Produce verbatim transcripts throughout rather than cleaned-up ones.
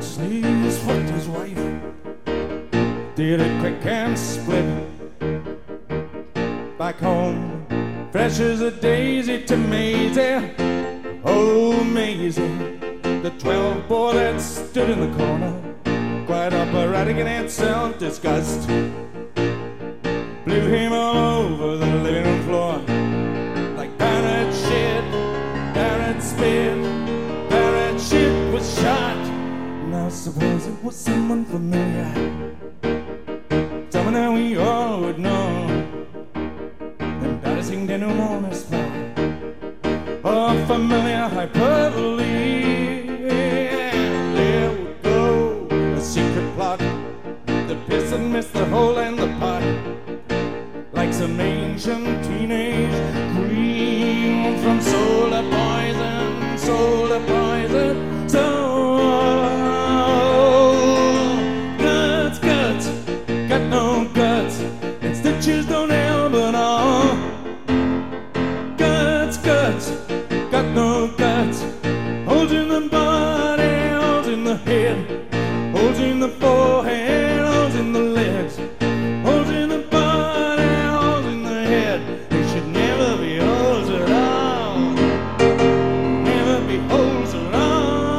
sleeves fucked his wife, did it quick and split. Back home, fresh as a daisy to Maisie. Oh, Maisie, the twelve boy that stood in the corner, quite operatic in its self-disgust, blew him all over the living room floor like parrot shit, parrot spit, parrot shit was shot. Now suppose it was someone familiar, someone that we all would know, embarrassing to know on this floor, or familiar hyperbole. There would go a secret plot, the piss and miss the hole and the pot, like some ancient teenage cream from soda poison, soda poison, so guts, guts, got no guts, and stitches don't help at all. Guts, guts, got no guts, holes in the body, holes in the head, holes in the forehead, holes in the legs, holes in the body, holes in the head. They should never be holes at all, never be holes at all.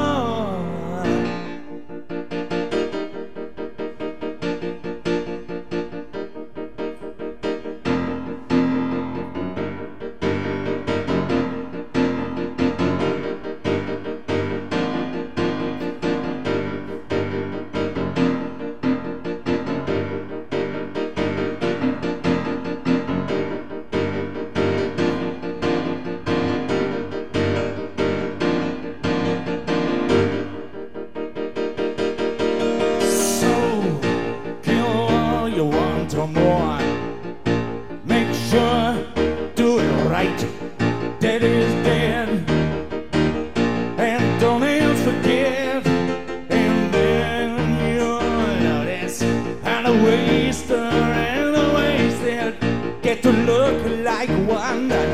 Or more, make sure, do it right. Dead is dead, and don't else forget. And then you'll notice how the waster and the wasted get to look like one.